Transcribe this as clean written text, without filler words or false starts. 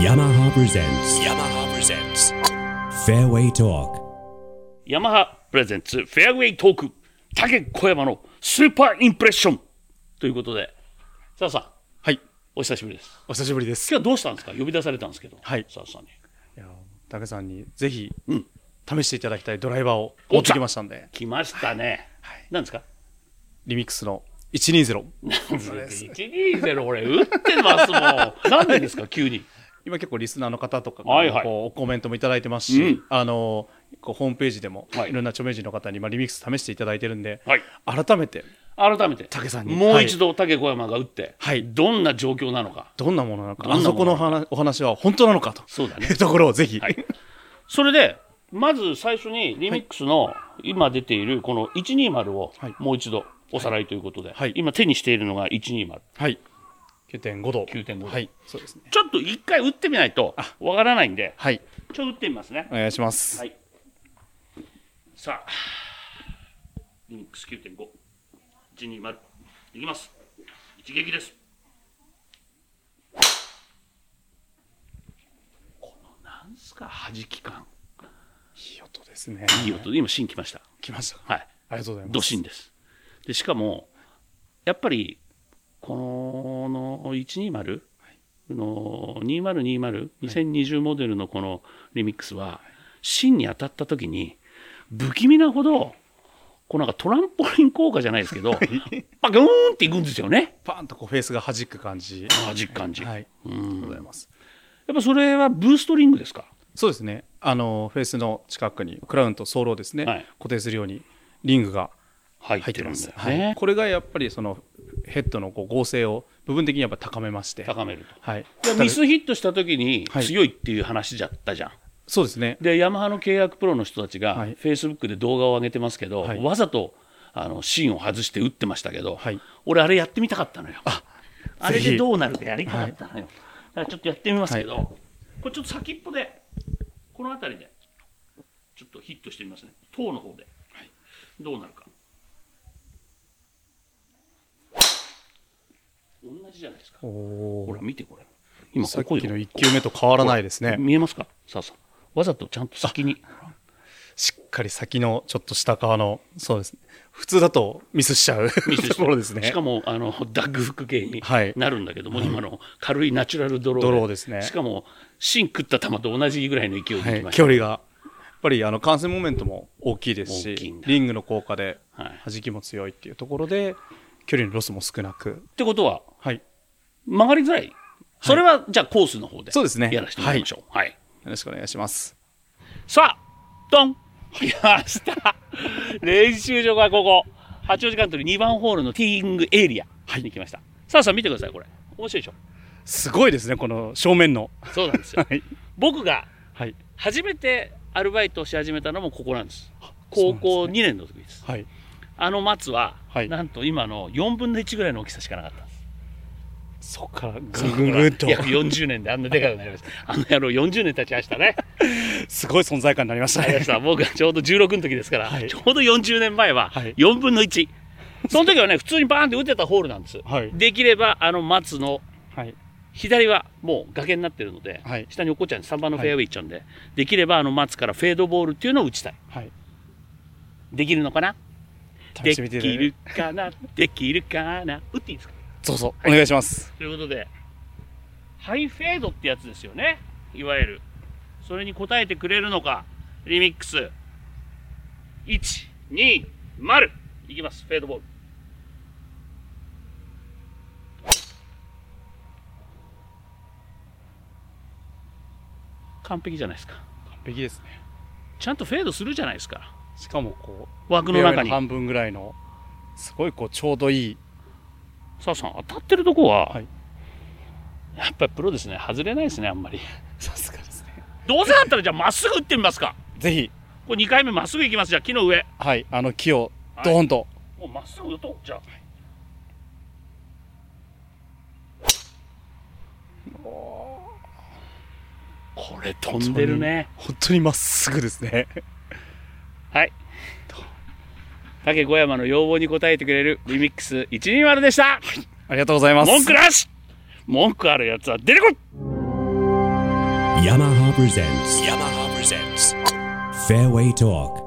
Yamaha presents Fairway Talk. ヤマハプレゼンツフェアウェイトーク竹小山のスーパーインプレッションということで、澤さん、 はい、 お久しぶりです。 お久しぶりです。 今日はどうしたんですか？呼び出されたんですけど、 はい、 澤さんに。 いや、竹さんにぜひ、試していただきたいドライバーを持ってきましたんで。 来ましたね。はい、何ですか？ リミックスの120。 120俺打ってますもん。なんでですか急に？ 今結構リスナーの方とかからこうコメントもいただいてますし、こうホームページでもいろんな著名人の方にリミックス試していただいてるんで、改めて竹さんにもう一度竹小山が打って、どんな状況なのか、 どんなものなのか、あそこのお話は本当なのかというところをぜひ、 それでまず最初にリミックスの今出ているこの120をもう一度おさらいということで、今手にしているのが120、 9.5 度、 そうですね。ちょっと一回打ってみないとわからないんで、ちょっと打ってみますね。 お願いします。 さあ、リミックス 9.5、120いきます。一撃です。このなんすか弾き感、 いい音ですね。 いい音で今芯来ました。 来ました。 はい、 ありがとうございます。 ド芯です。でしかもやっぱりこの120の2020、2020モデルのこのリミックスは芯に当たった時に不気味なほどこうなんかトランポリン効果じゃないですけどパキューンっていくんですよね。 パンとこうフェースが弾く感じ。 弾く感じ。 ありがとうございます。 やっぱそれはブーストリングですか？ そうですね。フェースの近くにクラウンとソールをですね、固定するようにリングが入ってます。これがやっぱりそのヘッドのこう剛性を部分的にやっぱ高めまして、 高めると。ミスヒットした時に強いっていう話だったじゃん。 そうですね。 でヤマハの契約プロの人たちがフェイスブックで動画を上げてますけど、わざと芯を外して打ってましたけど、俺あれやってみたかったのよ。あれでどうなるかやりたかったのよ。だからちょっとやってみますけど、これちょっと先っぽでこの辺りでちょっとヒットしてみますね。頭の方でどうなるか。同じじゃないですか。ほら見てこれ。今さっきの1球目と変わらないですね。 見えますか？さあさあ、わざとちゃんと先にしっかり先のちょっと下側の、そうですね。普通だとミスしちゃうところですね。 しかもダッグフック系になるんだけども、今の軽いナチュラルドローですね。 しかも芯食った球と同じぐらいの勢いでいきました。 距離がやっぱり感染モメントも大きいですし、リングの効果で弾きも強いっていうところで距離のロスも少なく。 ってことは、曲がりづらい。それはじゃあコースの方でやらせてもらいましょう。よろしくお願いします。 さあ、ドン来ました練習場がここ八王子カントリー2番ホールのティーイングエリアに来ました。さあさあ見てください。これ面白いでしょ。 すごいですね、この正面の。 そうなんですよ。僕が初めてアルバイトをし始めたのもここなんです。高校2年の時です。松は、なんと今の4分の1ぐらいの大きさしかなかったんです。 そこからぐんと約40年であんなでかくなりました。あの野郎40年経ちましたね。 すごい存在感になりましたね。 僕がちょうど16の時ですから、ちょうど40年前は4分の1。その時はね、普通にバーンって打てたホールなんです。できれば松の左はもう崖になってるので、下に落っこっちゃうんで3番のフェアウェイ行っちゃうんで、できれば松からフェードボールっていうのを打ちたい。できるのかな？できるかな？できるかな？打っていいですか？ そうお願いします。 ということでハイフェードってやつですよね、いわゆる。それに応えてくれるのか。リミックス120いきます。フェードボール完璧じゃないですか。 完璧ですね。 ちゃんとフェードするじゃないですか。 しかもこう枠の中に半分ぐらいのすごいこうちょうどいい。 澤さん当たってるとこは、やっぱりプロですね。外れないですね、あんまり。 さすがですね。 どうせだったらじゃあまっすぐ打ってみますか。 ぜひ。 これ2回目まっすぐいきます。じゃあ木の上。 木をドーンと。 もうまっすぐ打とう。じゃあ。これ飛んでるね。 本当にまっすぐですね。 竹小山の要望に応えてくれるリミックス120でした。 ありがとうございます。 文句なし。文句あるやつは出てこい。 Yamaha presents Fairway Talk.